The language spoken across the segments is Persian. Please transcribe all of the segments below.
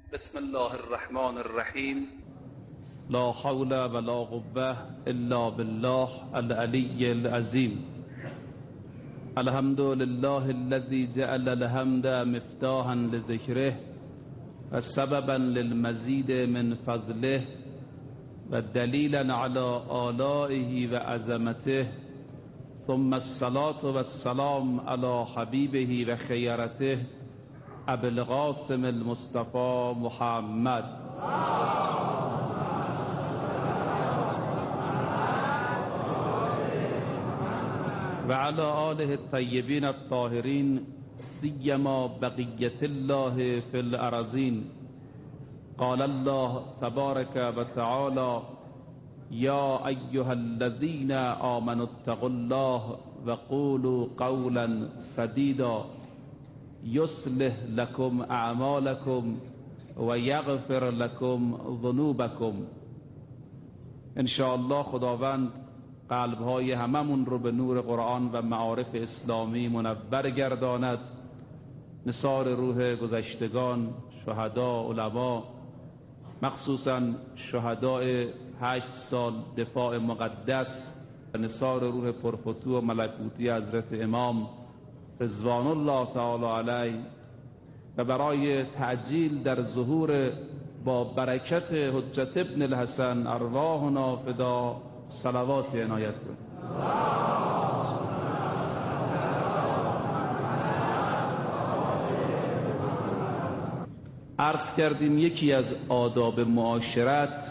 بسم الله الرحمن الرحیم. لا حول ولا قوة الا بالله العلی العظیم. الحمد لله الذي جعل الحمد مفتاحا لذکره و سببا للمزید من فضله و دلیلا علی آلائه و عظمته، ثم الصلاة والسلام علی حبیبه و خیرته ابی القاسم المصطفى محمد و علی آله الطیبین الطاهرین، سیما بقیة الله فی الارضین. قال الله تبارک و تعالی: یا ایها الذین آمنوا اتقوا الله و قولوا قولا سدیدا یصلح لكم اعمالكم و یغفر لكم ذنوبكم. ان شاء الله خداوند قلب‌های هممون رو به نور قرآن و معارف اسلامی منور گرداند. نثار روح گذشتگان، شهدا، علما، مخصوصا شهدای 8 سال دفاع مقدس، و نثار روح پرفتوح و ملکوتی حضرت امام رضوان الله تعالی علیه، و برای تعجیل در ظهور با برکت حجت ابن الحسن ارواحنا فدا صلوات عنایت کنید. عرض کردیم یکی از آداب معاشرت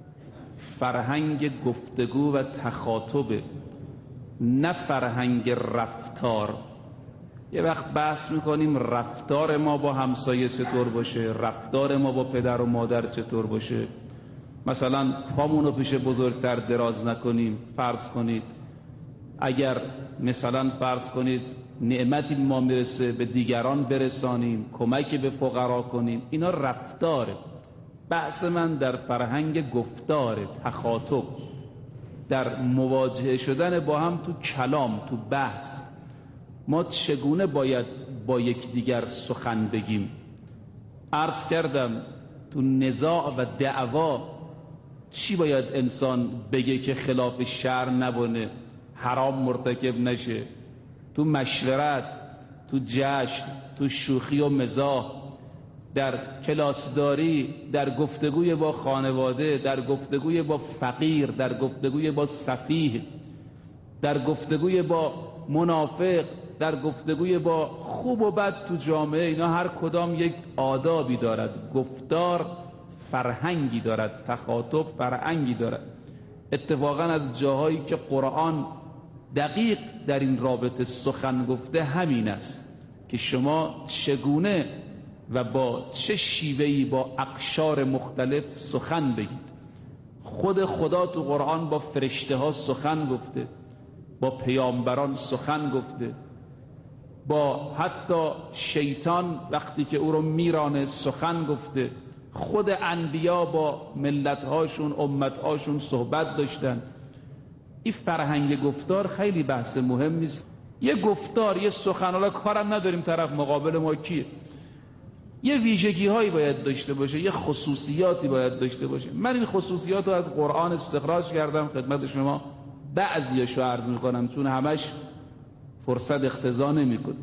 فرهنگ گفتگو و تخاطب، نه فرهنگ رفتار. یه وقت بحث میکنیم رفتار ما با همسایه چطور باشه، رفتار ما با پدر و مادر چطور باشه. مثلا پامونو پیش بزرگتر دراز نکنیم. فرض کنید اگر مثلا فرض کنید نعمتی ما میرسه به دیگران برسانیم، کمکی به فقرا کنیم، اینا رفتاره. بحث من در فرهنگ گفتاره، تخاطب، در مواجهه شدن با هم تو کلام، تو بحث. ما چگونه باید با یکدیگر سخن بگیم؟ عرض کردم تو نزاع و دعوا چی باید انسان بگه که خلاف شرع نبونه، حرام مرتکب نشه؟ تو مشورت، تو جشن، تو شوخی و مزاح، در کلاسداری، در گفتگوی با خانواده، در گفتگوی با فقیر، در گفتگوی با سفیه، در گفتگوی با منافق، در گفتگوی با خوب و بد تو جامعه. اینا هر کدام یک آدابی دارد. گفتار فرهنگی دارد، تخاطب فرهنگی دارد. اتفاقا از جاهایی که قرآن دقیق در این رابطه سخن گفته همین است که شما چگونه و با چه شیوهی با اقشار مختلف سخن بگید. خود خدا تو قرآن با فرشته ها سخن گفته، با پیامبران سخن گفته، با حتی شیطان وقتی که او رو میرانه سخن گفته. خود انبیا با ملتهاشون، امتهاشون صحبت داشتن. این فرهنگ گفتار خیلی بحث مهمی است. یه گفتار، یه سخن، حالا کارم نداریم طرف مقابل ما کیه، یه ویژگی هایی باید داشته باشه، یه خصوصیاتی باید داشته باشه. من این خصوصیات رو از قرآن استخراج کردم، خدمت شما بعضیاشو عرض میکنم چون همش فرصت اقتضا نمیکنه.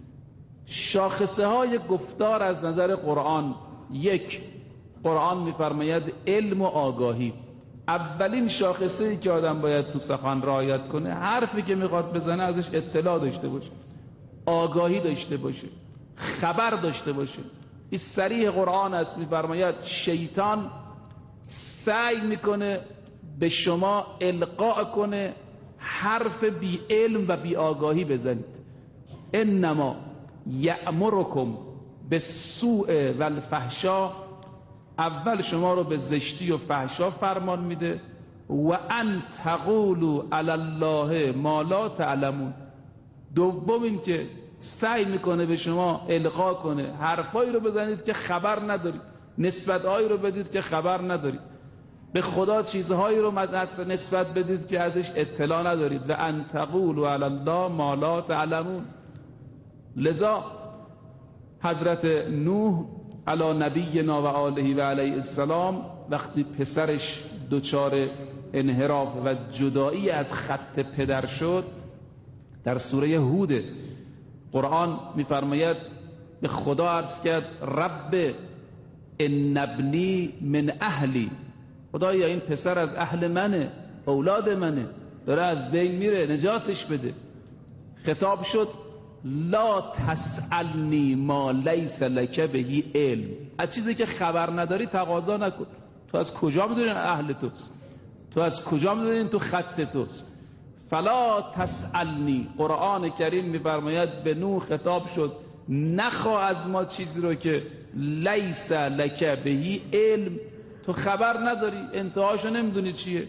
شاخصه های گفتار از نظر قرآن: یک، قرآن میفرماید علم و آگاهی. اولین شاخصه ای که آدم باید تو سخن رعایت کنه، حرفی که میخواد بزنه ازش اطلاع داشته باشه، آگاهی داشته باشه، خبر داشته باشه. این صریح قرآن است، میفرماید شیطان سعی میکنه به شما القاء کنه حرف بی علم و بی آگاهی بزنید. انما یأمرکم بالسوء والفحشاء، اول شما رو به زشتی و فحشا فرمان میده. و ان تقولوا علی الله ما لا تعلمون، دوم این که سعی میکنه به شما القا کنه حرفایی رو بزنید که خبر ندارید، نسبتهایی رو بدید که خبر ندارید، به خدا چیزهایی رو نسبت بدید که ازش اطلاع ندارید. و ان تقولوا علی الله ما لا تعلمون. لذا حضرت نوح علی نبینا و آله و علیه السلام وقتی پسرش دچار انحراف و جدایی از خط پدر شد، در سوره هود قرآن میفرماید به خدا عرض کرد رب ان ابنی من اهلی، خدایا این پسر از اهل منه، اولاد منه، داره از بین میره، نجاتش بده. خطاب شد لا تسألنی ما لیس لک به علم، از چیزی که خبر نداری تقاضا نکن. تو از کجا میدونی اهل توست؟ تو از کجا میدونی تو خط توست؟ فلا تسألنی. قرآن کریم میفرماید به نوح خطاب شد نخواه از ما چیزی رو که لیس لک به علم، تو خبر نداری، انتهاشو نمیدونی چیه.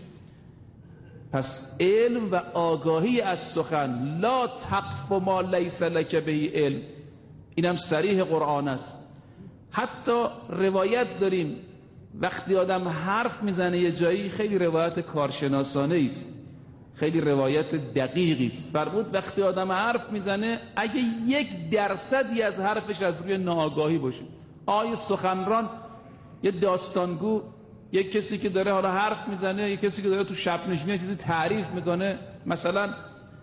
پس علم و آگاهی از سخن، لا تقف ما لیس لک به علم، اینم صریح قرآن است. حتی روایت داریم وقتی آدم حرف میزنه یه جایی، خیلی روایت کارشناسانه است، خیلی روایت دقیقی است. فرمود وقتی آدم حرف میزنه اگه 1% از حرفش از روی ناآگاهی باشه، آیه سخنران، یه داستانگو، یه کسی که داره حالا حرف میزنه، یه کسی که داره تو شب نشینی چیزی تعریف میکنه، مثلا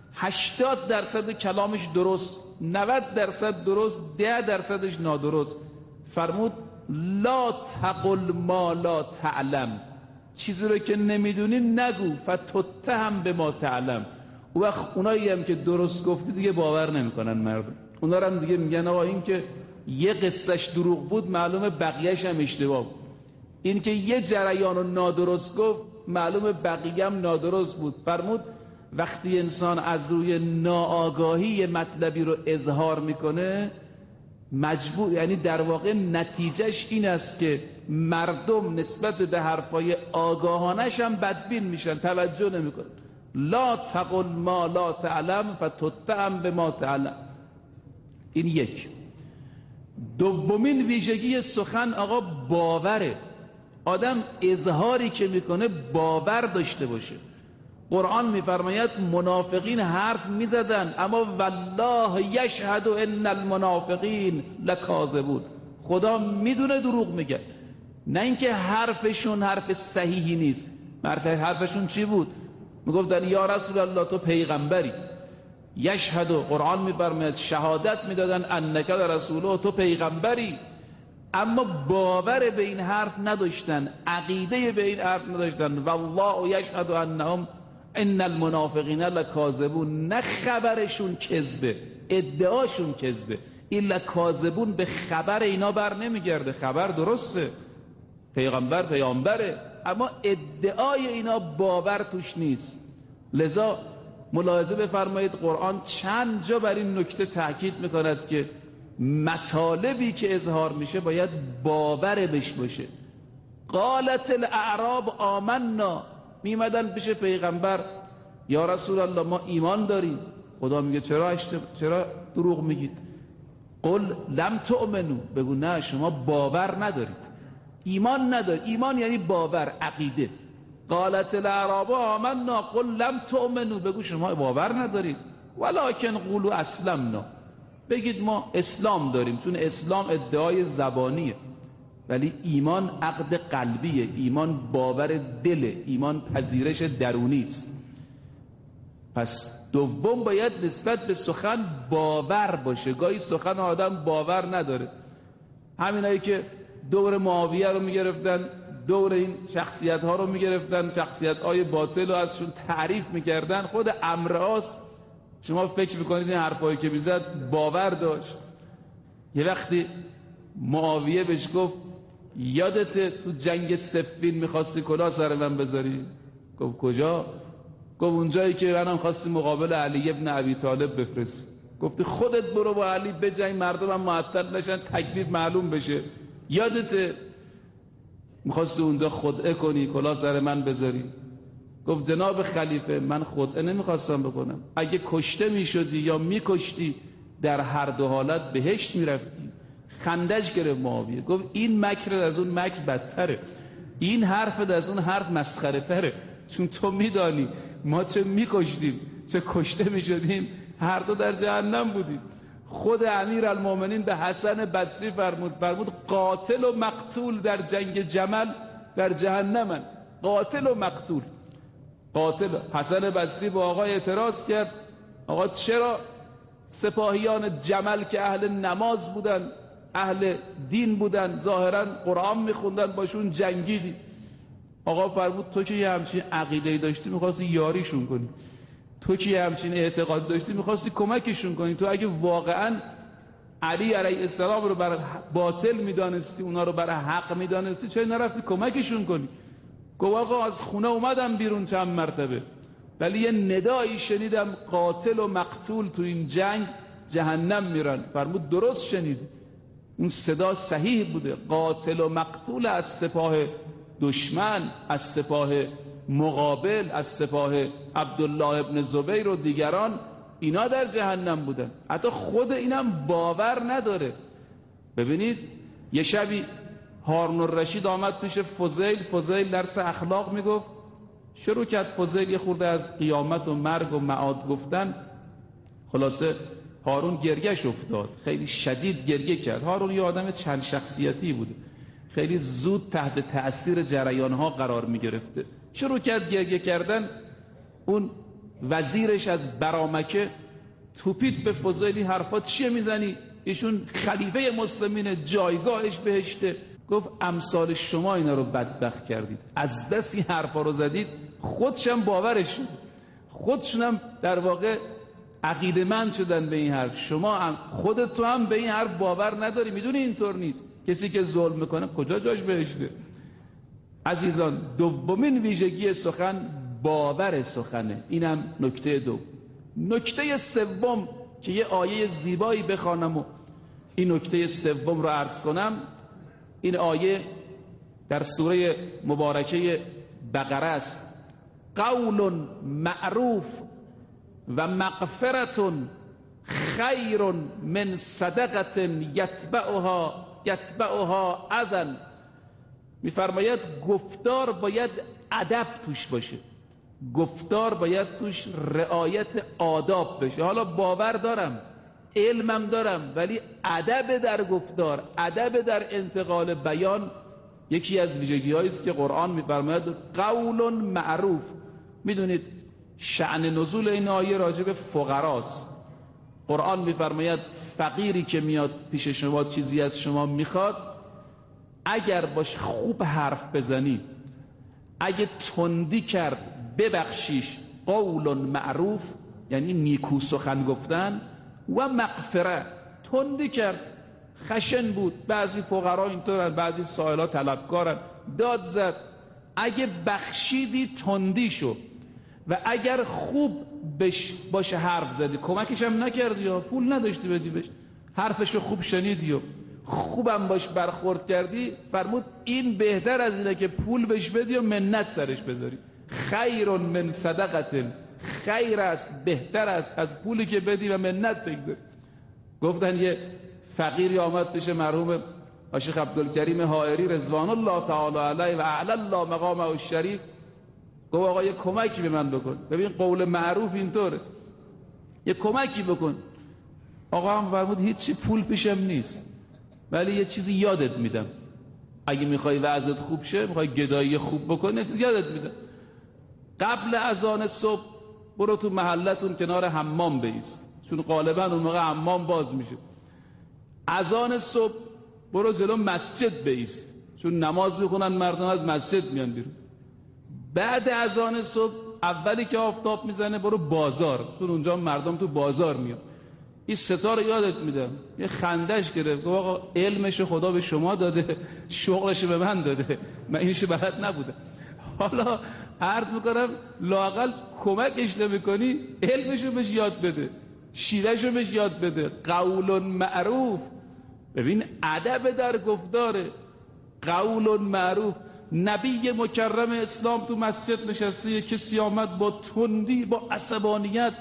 80% کلامش درست، 90% درست، 10%ش نادرست. فرمود لا تقل ما لا تعلم، چیزی رو که نمیدونی نگو، فتتهم به ما تعلم. او وقت اونایی هم که درست گفتی دیگه باور نمیکنن مردم، اونا هم دیگه میگن آقا این که یه قصهش دروغ بود معلومه بقیهش هم اشتباه بود، این که یه جریان رو نادرست گفت معلومه بقیه هم نادرست بود. فرمود وقتی انسان از روی ناآگاهی مطلبی رو اظهار میکنه مجبور، یعنی در واقع نتیجهش این است که مردم نسبت به حرفای آگاهانش هم بدبین میشن، توجه نمیکنن. لا تقل ما لا تعلم فتتهم به ما تعلم. این یک. دومین ویژگی سخن آقا باوره. آدم اظهاری که میکنه باور داشته باشه. قرآن میفرماید منافقین حرف میزدن اما والله یشهد ان المنافقین لکاذبون، خدا میدونه دروغ میگن، نه اینکه حرفشون حرف صحیحی نیست. حرفشون چی بود؟ میگفتن یا رسول الله تو پیغمبری. یشهد، قرآن میفرماید شهادت میدادن انک رسوله، تو پیغمبری، اما باور به این حرف نداشتن، عقیده به این حرف نداشتن. والله یشهد انهم ان المنافقین لکاذبون، نه خبرشون کذبه، ادعاشون کذبه. این لکاذبون به خبر اینا بر نمیگرده، خبر درسته، پیامبره، اما ادعای اینا باور توش نیست. لذا ملاحظه بفرمایید قرآن چند جا بر این نکته تاکید میکند که مطالبی که اظهار میشه باید باور بش باشه. قالت الاعراب آمنا، میمدن پیش پیغمبر یا رسول الله ما ایمان داریم. خدا میگه چرا دروغ میگید؟ قل لم تؤمنو، بگو نه شما باور ندارید، ایمان ندارید. ایمان یعنی باور، عقیده. قالت الاعراب آمنا قل لم تؤمنو، بگو شما باور ندارید. ولکن قولوا اسلمنا، بگید ما اسلام داریم، چون اسلام ادعای زبانیه، ولی ایمان عقد قلبیه، ایمان باور دله، ایمان پذیرش درونی است. پس دوم باید نسبت به سخن باور باشه. گاهی سخن آدم باور نداره. همینایی که دور معاویه رو میگرفتن، دور این شخصیت ها رو میگرفتن، شخصیت های باطل رو ازشون تعریف میکردن، خود عمرو عاص شما فکر میکنید این حرفایی که میزد باور داشت؟ یه وقتی معاویه بهش گفت یادت تو جنگ صفین میخواستی کلاه سر من بذاری؟ گفت کجا؟ گفت اونجایی که منم خواستی مقابل علی ابن ابی طالب بفرست. گفتی خودت برو با علی بجنگ، مردمم معطل نشن، تکلیف معلوم بشه. یادت میخواستی اونجا خدعه کنی، کلاه سر من بذاری؟ گفت جناب خلیفه من خدعه نمیخواستم بکنم، اگه کشته میشدی یا میکشتی در هر دو حالت بهشت میرفتی. خندش گرفت معاویه، گفت این مکر از اون مکر بدتره، این حرف از اون حرف مسخره تره، چون تو میدانی ما چه میکشتیم چه کشته میشدیم، هر دو در جهنم بودیم. خود امیرالمومنین به حسن بصری فرمود قاتل و مقتول در جنگ جمل در جهنمن. قاتل و مقتول. قاتل. حسن بصری با آقا اعتراض کرد آقا چرا سپاهیان جمل که اهل نماز بودن، اهل دین بودن، ظاهرا قرآن میخوندن، باشون جنگیدی؟ آقا فرمود تو که یه همچین عقیده‌ای داشتی میخواستی یاریشون کنی، تو که یه همچین اعتقاد داشتی میخواستی کمکشون کنی. تو اگه واقعا علی علیه السلام رو برای باطل میدانستی، اونا رو برای حق میدانستی، چرا نرفتی کمکشون کنی؟ گفت آقا از خونه اومدم بیرون چند مرتبه، ولی یه ندایی شنیدم قاتل و مقتول تو این جنگ جهنم میرن. فرمود درست شنید، اون صدا صحیح بوده. قاتل و مقتول از سپاه دشمن، از سپاه مقابل، از سپاه عبدالله ابن زبیر و دیگران، اینا در جهنم بودن. حتی خود اینم باور نداره. ببینید یه شبی هارون الرشید آمد پیش فضیل درس اخلاق میگفت، شروع کرد فضیل یه خورده از قیامت و مرگ و معاد گفتن. خلاصه هارون گریهش افتاد، خیلی شدید گریه کرد. هارون یه آدم چند شخصیتی بوده، خیلی زود تحت تأثیر جریانها قرار میگرفته. شروع کرد گریه کردن. اون وزیرش از برامکه توپید به فضیلی حرفات چیه میزنی؟ ایشون خلیفه مسلمین، جایگاهش بهشته. گفت امثال شما اینا رو بدبخت کردید، از بس این حرفا رو زدید خودشم باورش شد، خودشونم در واقع عقیده‌مند شدن به این حرف. شما خودت تو هم به این حرف باور نداری، میدونی اینطور نیست. کسی که ظلم میکنه کجا جاش بهشته؟ عزیزان دومین ویژگی سخن باور سخنه. اینم نکته دوم. نکته سوم که یه آیه زیبایی بخوانم و این نکته سوم رو عرض کنم، این آیه در سوره مبارکه بقره است. قول معروف و مغفرت خیر من صدقه یتبعها اذى. میفرماید گفتار باید ادب توش باشه، گفتار باید توش رعایت آداب بشه. حالا باور دارم، علمم دارم، ولی ادب در گفتار، ادب در انتقال بیان یکی از ویژگی‌هایی است که قرآن می‌فرماید قول معروف. میدونید شأن نزول این آیه راجع به فقراست. قرآن می‌فرماید فقیری که میاد پیش شما چیزی از شما میخواد، اگر باش خوب حرف بزنی، اگه تندی کرد ببخشیش. قول معروف یعنی نیکو سخن گفتن، و مغفره تندی کرد، خشن بود. بعضی فقرا اینطورن، بعضی سائلا طلبکارن، داد زد. اگه بخشیدی تندی شو، و اگر خوب باشه حرف زدی، کمکش هم نکردی یا پول نداشتی بدی بهش، حرفشو خوب شنیدی و خوبم باش برخورد کردی، فرمود این بهتر از اینه که پول بهش بدی و منت سرش بذاری. خیر من صدقه، خیر است، بهتر است از پولی که بدی و منت بگذاری. گفتن یه فقیری آمد پیش مرحوم شیخ عبدالکریم حائری رضوان الله تعالی علیه و اعلی الله مقامه الشریف، گفت آقا یه کمکی به من بکن. ببین قول معروف اینطوره، یه کمکی بکن. آقا هم فرمود هیچی، پول پیشم نیست، ولی یه چیزی یادت میدم. اگه میخوای وضعت خوب شه، میخوای گدایی خوب بکنی، یه چیزی یادت میدم. قبل اذان صبح برو تو محلتون کنار حمام بایست، چون غالبا اون موقع حمام باز میشه. اذان صبح برو جلو مسجد بایست، چون نماز میخونن مردم از مسجد میان بیرون. بعد اذان صبح اولی که آفتاب میزنه برو بازار، چون اونجا مردم تو بازار میان. این ستا رو یادت میدم. یه خندش گرفت، گفت آقا علمش خدا به شما داده، شغلش به من داده، من اینش بلد نبودم. حالا عرض میکنم لااقل کمکش نمیکنی، علمشو بهش یاد بده، شیوهشو بهش یاد بده. قول معروف، ببین ادب در گفتاره. قول معروف. نبی مکرم اسلام تو مسجد نشسته، یه کسی آمد با تندی، با عصبانیت،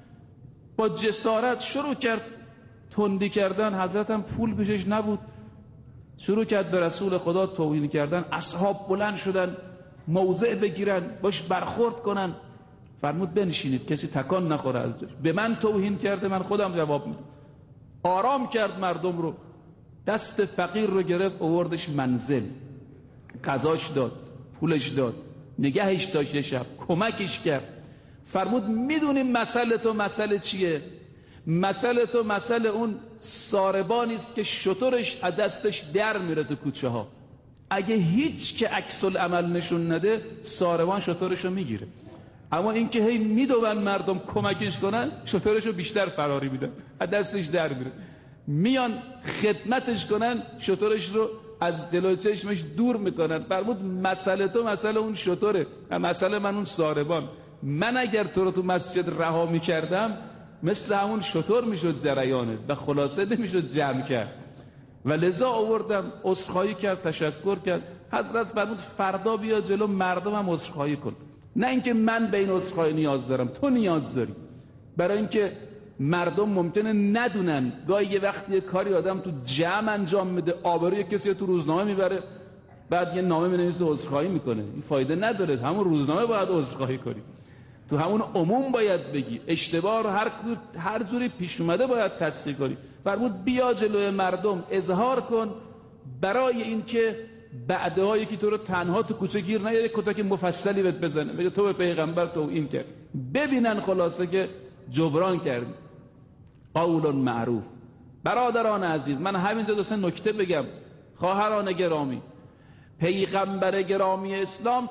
با جسارت شروع کرد تندی کردن. حضرت هم پول پیشش نبود، شروع کرد به رسول خدا توهین کردن. اصحاب بلند شدن موضع بگیرن، باش برخورد کنن. فرمود بنشینید، کسی تکان نخوره از جاش. به من توهین کرده، من خودم جواب میدم. آرام کرد مردم رو، دست فقیر رو گرفت آوردش منزل، غذاش داد، پولش داد، نگهش داشت، یه شب کمکش کرد. فرمود میدونیم مسئله تو مسئله چیه؟ مسئله تو مسئله اون ساربانی است که شترش از دستش در میره تو کوچه ها. اگه هیچ که عکس العمل نشون نده ساربان شترش رو میگیره، اما اینکه هی میدون مردم کمکش کنن شترش رو بیشتر فراری میدن، از دستش در میره. میان خدمتش کنن شترش رو از جلوی چشمش دور میکنن. فرمود مسئله تو مسئله اون شتره و مسئله من اون ساربان. من اگر تو رو تو مسجد رها میکردم مثل همون شتر میشد جریانه و خلاصه نمیشد جمع کرد و لذا آوردم. عذرخواهی کرد، تشکر کرد. حضرت فرمود فردا بیا جلو مردم هم عذرخواهی کن، نه اینکه من به این عذرخواهی نیاز دارم، تو نیاز داری. برای اینکه مردم ممکنه ندونن، گاهی یه وقتی یه کاری آدم تو جمع انجام میده، آبروی کسی تو روزنامه میبره، بعد یه نامه مینویسه عذرخواهی میکنه، این فایده نداره. همون روزنامه باید عذرخواهی کنی، تو همون عموم باید بگی، اشتباه رو هر جوری پیش اومده باید تصحیح کنی. فرمود بیا جلوی مردم اظهار کن، برای اینکه بعدها یکی تو رو تنها تو کوچه گیر نیاره، کتک مفصلی بهت بزنه بگه تو به پیغمبر توهین کرد، ببینن خلاصه که جبران کردی. قول معروف. برادران عزیز، من همینجا دو سه نکته بگم. خواهران گرامی، پیغمبر گرامی اسلام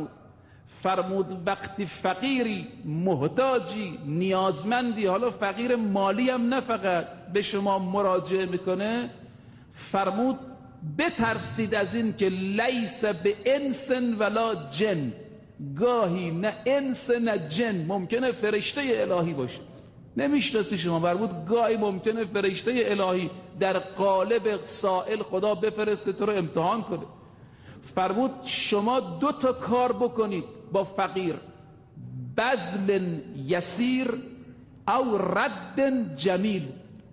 فرمود وقتی فقیری، محتاجی، نیازمندی، حالا فقیر مالی هم نه فقط، به شما مراجعه میکنه، فرمود بترسید از این که لیس به انس ولا جن، گاهی نه انس نه جن، ممکنه فرشته الهی باشه، نمیشناسی شما. فرمود گاهی ممکنه فرشته الهی در قالب سائل خدا بفرسته تو رو امتحان کنه. فرمود شما 2 تا کار بکنید با فقیر، بذل یسیر او رد جمیل.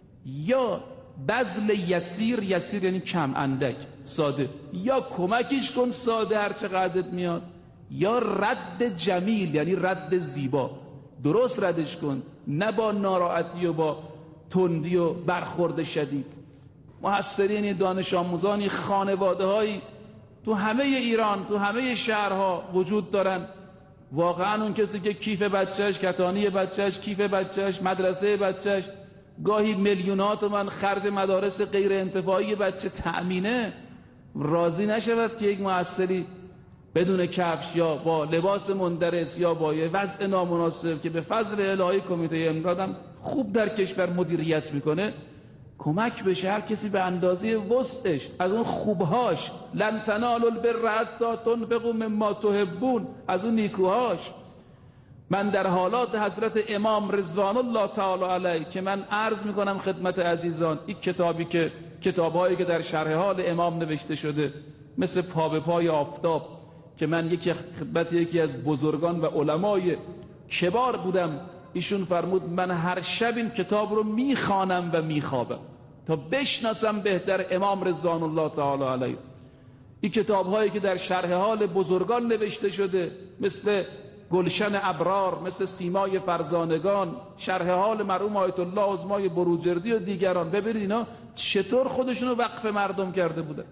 یا بذل یسیر، یسیر یعنی کم، اندک، ساده، یا کمکش کن ساده هر چقدر میاد، یا رد جمیل یعنی رد زیبا، درست ردش کن، نه با ناراحتی و با تندی و برخورد شدید. محصلین، دانش آموزانی، خانواده هایی تو همه ایران، تو همه شهرها وجود دارن. واقعا اون کسی که کیف بچهش، کتانی بچهش، کیف بچهش، مدرسه بچهش، گاهی میلیونات من خرج مدارس غیر انتفاعی بچه تأمینه، راضی نشود که یک محصلی بدون کفش یا با لباس مندرس یا با یه وضع نامناسب که به فضل الهی کمیته امدادم خوب در کشور مدیریت میکنه کمک بشه. هر کسی به اندازه وسعش از اون خوبهاش، لن تنالوا البر حتی تنفقوا مما تحبون، از اون نیکوهاش. من در حالات حضرت امام رضوان الله تعالی علیه که من عرض میکنم خدمت عزیزان، این کتابی که کتابهایی که در شرح حال امام نوشته شده مثل پا به پای آفتاب، که من یکی از بزرگان و علمای کبار بودم، ایشون فرمود من هر شب این کتاب رو میخوانم و میخوابم تا بشناسم بهتر امام رضوان الله تعالی علیه. این کتاب هایی که در شرح حال بزرگان نوشته شده مثل گلشن ابرار، مثل سیمای فرزانگان، شرح حال مرحوم آیت الله عظمای بروجردی و دیگران، ببینید اینا چطور خودشونو وقف مردم کرده بودن.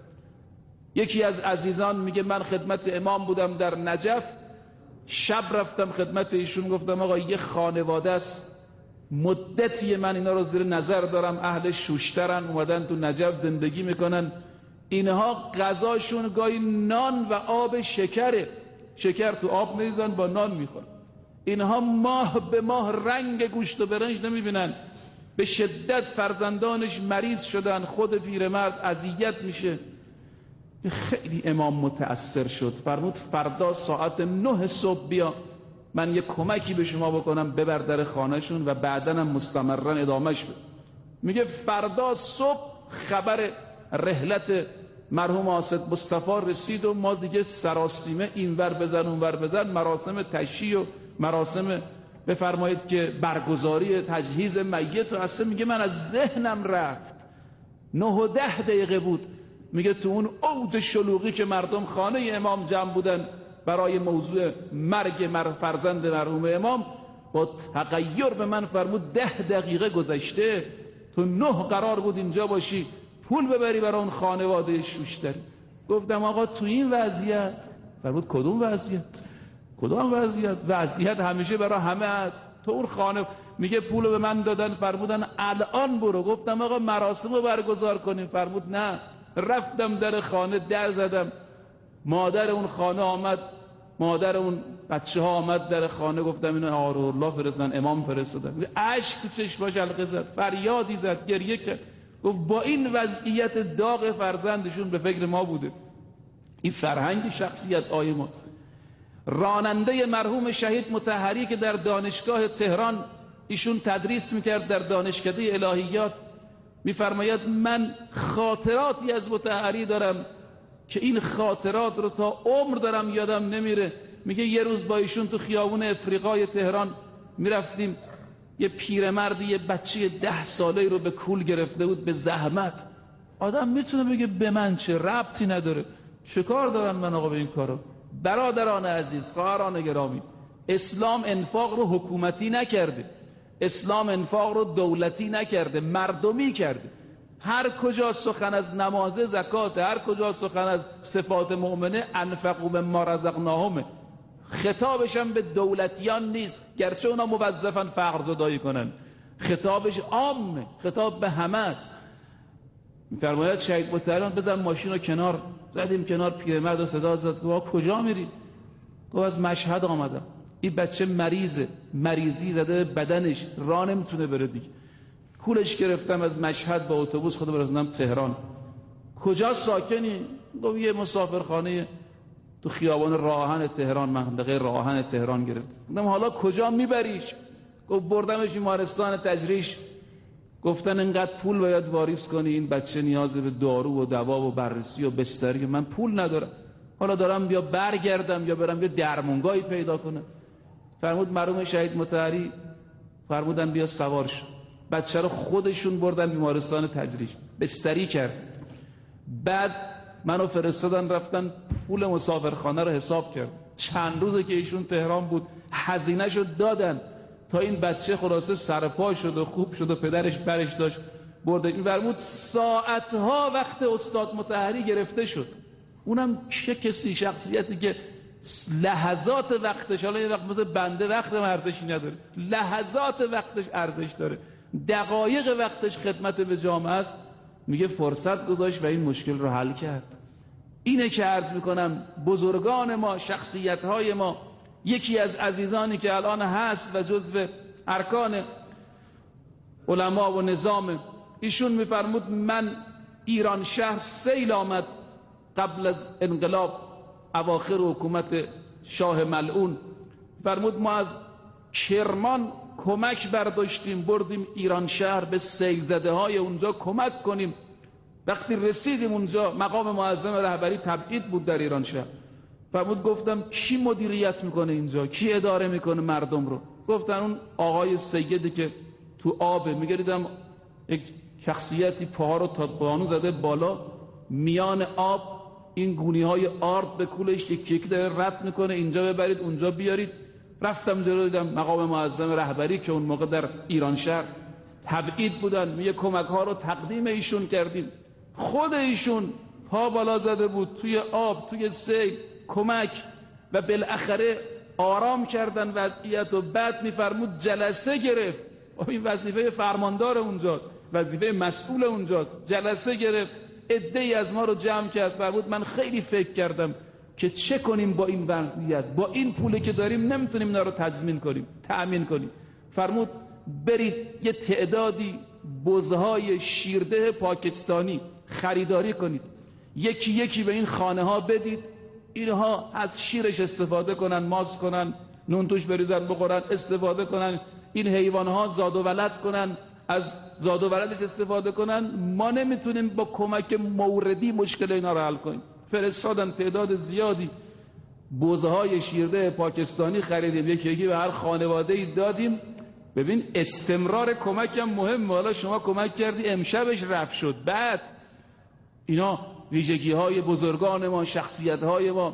یکی از عزیزان میگه من خدمت امام بودم در نجف، شب رفتم خدمت ایشون، گفتم آقا یه خانواده است، مدتی من اینا رو زیر نظر دارم، اهل شوشترن، اومدن تو نجف زندگی میکنن، اینها غذاشون گاهی نان و آب شکره، شکر تو آب میریزن با نان میخورن، اینها ماه به ماه رنگ گوشت و برنج نمیبینن، به شدت فرزندانش مریض شدن، خود پیرمرد اذیت میشه. خیلی امام متأثر شد، فرمود فردا ساعت 9 صبح بیا من یه کمکی به شما بکنم، ببر در خانهشون و بعدن هم مستمرا ادامهش بده. میگه فردا صبح خبر رحلت مرحوم آسد مصطفی رسید و ما دیگه سراسیمه اینور بزن اونور بزن، مراسم تشییع و مراسم بفرمایید که برگزاری تجهیز میت و اصلا میگه من از ذهنم رفت. 9 و 10 دقیقه بود، میگه تو اون اوج شلوغی که مردم خانه امام جمع بودن برای موضوع مرگ فرزند مرحوم امام، با تغییر به من فرمود 10 دقیقه گذشته، تو 9 قرار بود اینجا باشی پول ببری برای اون خانواده شوشتری. گفتم آقا تو این وضعیت. فرمود کدوم وضعیت؟ کدوم وضعیت؟ وضعیت همیشه برای همه است. تو اون خانه میگه پولو به من دادن، فرمودن الان برو. گفتم آقا مراسم رو برگزار کنیم. فرمود نه. رفتم در خانه در زدم، مادر اون خانه آمد، مادر اون بچه ها آمد در خانه. گفتم اینو آرالله فرستادن، امام فرستادن. اشک تو چشماش حلقه زد، فریادی زد، گریه کرد. گفت با این وضعیت داغ فرزندشون به فکر ما بوده. این فرهنگ شخصیت آی ماست. راننده مرحوم شهید مطهری که در دانشگاه تهران ایشون تدریس میکرد در دانشکده الهیات، میفرماید من خاطراتی از مطهری دارم که این خاطرات رو تا عمر دارم یادم نمیره. میگه یه روز با ایشون تو خیابون افریقای تهران میرفتیم، یه پیرمردی یه بچه 10 ساله رو به کول گرفته بود به زحمت. آدم میتونه بگه به من چه، ربطی نداره، چه کار دارم من آقا به این کارو؟ برادران عزیز، خواهران گرامی، اسلام انفاق رو حکومتی نکرده، اسلام انفاق رو دولتی نکرده، مردمی کرده. هر کجا سخن از نماز زکات، هر کجا سخن از صفات مؤمنه، انفقوا مما رزقناهم، خطابش هم به دولتیان نیست، گرچه اونا موظفن فقر زدایی کنن، خطابش عامه، خطاب به همه است. میفرماید شهید مطهری بزن ماشین رو کنار. زدیم کنار، پیرمرد رو صدا زد، گفت کجا میری؟ گفت از مشهد آمدم. این بچه مریضه، مریضی زده به بدنش، راه نمیتونه بره دیگه. کولش گرفتم از مشهد با اتوبوس خودم برسوندم تهران. کجا ساکنی؟ گفت یه مسافرخانه تو خیابان راهن تهران، منطقه راهن تهران گرفت. گفتم حالا کجا میبریش؟ گفت بردمش بیمارستان تجریش. گفتن انقدر پول باید واریز کنی، این بچه نیاز به دارو و دوا و بررسی و بستری، من پول ندارم، حالا دارم بیا برگردم یا برم یه درمونگاهی پیدا کنم. فرمود مرحوم شهید مطهری فرمودن بیا سوار شو. بچه رو خودشون بردن بیمارستان تجریش، بستری کرد. بعد منو فرستادن رفتن پول مسافرخانه رو حساب کرد. چند روزه که ایشون تهران بود، هزینه شو دادن تا این بچه خلاصه سرپا شد و خوب شد و پدرش برش داشت برده. این فرمود ساعتها وقت استاد مطهری گرفته شد. اونم چه کسی، شخصیتی که لحظات وقتش، حالا یه وقت مثل بنده وقت ارزشی نداره، لحظات وقتش ارزش داره، دقایق وقتش خدمت به جامعه است. میگه فرصت گذاشت و این مشکل رو حل کرد. اینه که عرض میکنم بزرگان ما، شخصیت‌های ما، یکی از عزیزانی که الان هست و جزو ارکان علما و نظام، ایشون میفرمود من ایران شهر سیل آمد قبل از انقلاب اواخر حکومت شاه ملعون. فرمود ما از کرمان کمک برداشتیم بردیم ایران شهر به سیل زده های اونجا کمک کنیم. وقتی رسیدیم اونجا مقام معظم رهبری تبعید بود در ایران شهر. فرمود گفتم کی مدیریت میکنه اینجا، کی اداره میکنه مردم رو؟ گفتن اون آقای سیدی که تو آبه. میگریدم یک شخصیتی پاها رو تا بانو زده بالا، میان آب این گونی های آرد به کولش یک یک داره رد میکنه، اینجا ببرید اونجا بیارید. رفتم جلو دیدم مقام معظم رهبری که اون موقع در ایران شهر تبعید بودن، میگه کمک ها رو تقدیم ایشون کردیم. خود ایشون پا بالا زده بود توی آب، توی سیل، کمک و بالاخره آرام کردن وضعیت. و بعد میفرمود جلسه گرفت. این وظیفه فرماندار اونجاست، وظیفه مسئول اونجاست. جلسه گرفت، عده‌ای از ما رو جمع کرد. فرمود من خیلی فکر کردم که چه کنیم با این وضعیت، با این پولی که داریم نمیتونیم اینا رو تضمین کنیم، تأمین کنیم. فرمود برید یه تعدادی بزهای شیرده پاکستانی خریداری کنید، یکی یکی به این خانه ها بدید، اینها از شیرش استفاده کنن، ماست کنن، نون توش بریزن بخورن، استفاده کنن، این حیوانها زاد و ولد کنن، از زاد و ولدش استفاده کنن. ما نمیتونیم با کمک موردی مشکل اینا رو حل کنیم. فرستادن تعداد زیادی بزهای شیرده پاکستانی خریدیم، یکی یکی به هر خانواده‌ای دادیم. ببین استمرار کمک هم مهمه. حالا شما کمک کردی امشبش رفت شد، بعد اینا ویژگی های بزرگان ما، شخصیت های ما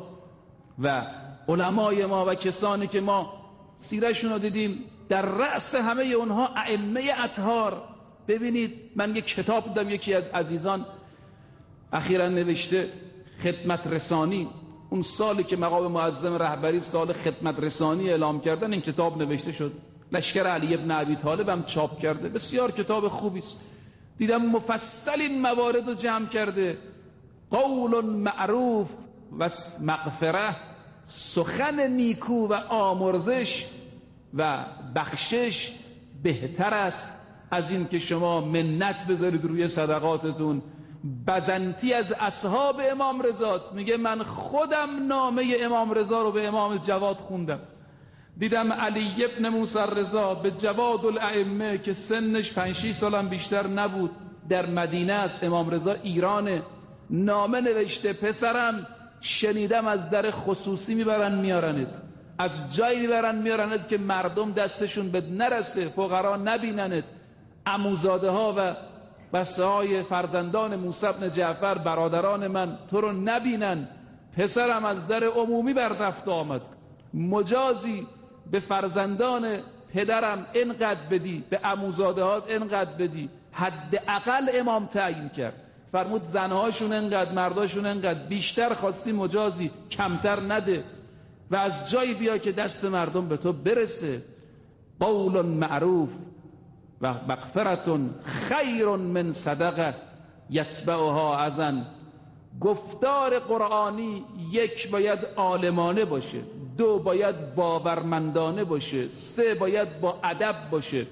و علمای ما و کسانی که ما سیرشون رو دیدیم، در رأس همه اونها ائمه اطهار، ببینید من یک کتاب دیدم، یکی از عزیزان اخیراً نوشته خدمت رسانی. اون سالی که مقام معظم رهبری سال خدمت رسانی اعلام کردن، این کتاب نوشته شد. لشکر علی ابن ابی طالب هم چاپ کرده، بسیار کتاب خوبی است. دیدم مفصل این موارد رو جمع کرده. قول معروف و مغفره، سخن نیکو و آمرزش و بخشش بهتر است از این که شما منت بذارید روی صدقاتتون. بزنتی از اصحاب امام رضاست، میگه من خودم نامه امام رضا رو به امام جواد خوندم. دیدم علی ابن موسی رضا به جواد الائمه که سنش 5-6 سالم بیشتر نبود، در مدینه است، امام رضا ایرانه، نامه نوشته پسرم شنیدم از در خصوصی میبرن میارنت، از جایی میبرن میارنت که مردم دستشون به نرسه، فقرا نبیننت، عموزاده ها و بسته های فرزندان موسی بن جعفر برادران من تو رو نبینن. پسرم از در عمومی بر رفت آمد، مجازی به فرزندان پدرم اینقدر بدی، به عموزاده هات اینقدر بدی. حداقل امام تعیین کرد، فرمود زنهاشون اینقدر، مرداشون اینقدر، بیشتر خواستی مجازی، کمتر نده و از جایی بیا که دست مردم به تو برسه. قول معروف و مغفرت خیر من صدقه یتبعها اذى. گفتار قرآنی 1 باید عالمانه باشه، 2 باید باورمندانه باشه، 3 باید با ادب باشه،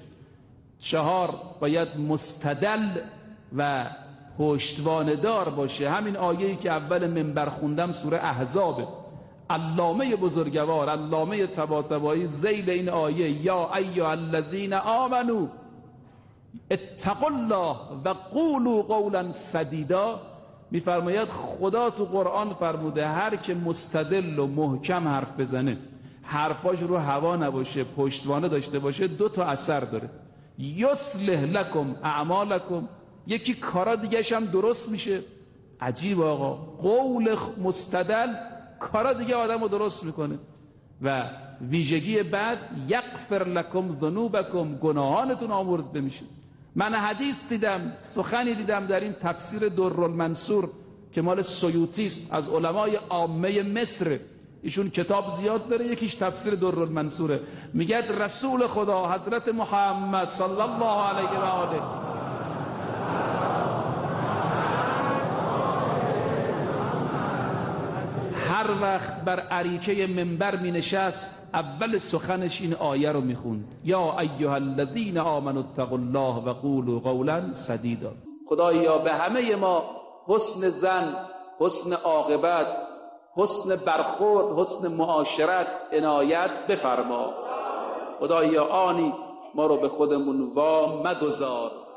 4 باید مستدل و پشتوانه دار باشه. همین آیه‌ای که اول منبر خوندم سوره احزاب، علامه بزرگوار علامه طباطبایی ذیل این آیه یا ایها الذین آمنو اتقوا الله و قولوا قولا سدیدا میفرماید خدا تو قرآن فرموده هر که مستدل و محکم حرف بزنه، حرفاش رو هوا نباشه، پشتوانه داشته باشه، 2 تا اثر داره. یصلح لکم اعمالکم، یکی کارا دیگه‌ش هم درست میشه. عجیب آقا، قول مستدل کارا دیگه آدمو درست میکنه. و ویژگی بعد یغفر لکم ذنوبکم، گناهانتون آمرزیده میشه. من حدیث دیدم، سخنی دیدم در این تفسیر درالمنصور که مال سیوطی است، از علمای عامه مصر، ایشون کتاب زیاد داره، یکیش تفسیر درالمنصوره. میگه رسول خدا حضرت محمد صلی الله علیه و آله هر وقت بر اریکه منبر می نشست اول سخنش این آیه رو می خوند، یا ایها الذین آمنوا اتقوا الله و قولوا قولا سدیدا. خدایا به همه ما حسن زن، حسن عاقبت، حسن برخورد، حسن معاشرت عنایت بفرما. خدایا آنی ما رو به خودمون وا مگذار.